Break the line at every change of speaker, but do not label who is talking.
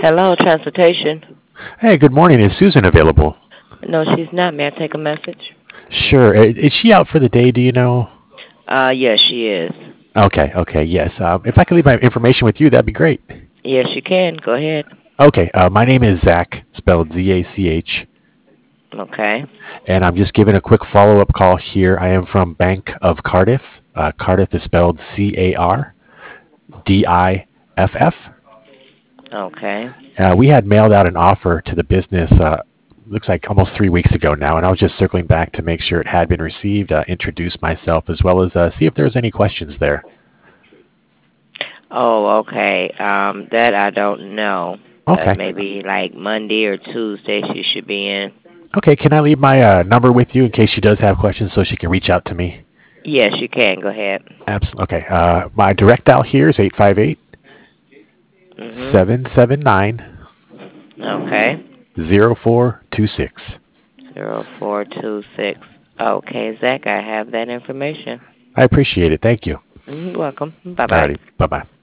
Hello, transportation.
Hey, good morning. Is Susan available?
No, she's not. May I take a message?
Sure. Is she out for the day? Do you know?
Yes, she is.
Okay, okay, yes. If I could leave my information with you, that'd be great.
Yes, you can. Go ahead.
Okay, my name is Zach, spelled Z-A-C-H,
Okay.
and I'm just giving a quick follow-up call here. I am from Bank of Cardiff. Cardiff is spelled Cardiff.
Okay.
We had mailed out an offer to the business, looks like almost 3 weeks ago now, and I was just circling back to make sure it had been received, introduce myself, as well as see if there was any questions there.
Oh, okay. That I don't know, but
Okay.
maybe like Monday or Tuesday she should be in.
Okay, can I leave my number with you in case she does have questions so she can reach out to me?
Yes, you can. Go ahead.
Absolutely. Okay. My direct dial here is 858
Mhm.
779
Okay.
0426.
0426. Okay, Zach, I have that information.
I appreciate it. Thank you.
You're welcome. Bye bye.
Alrighty. Bye bye.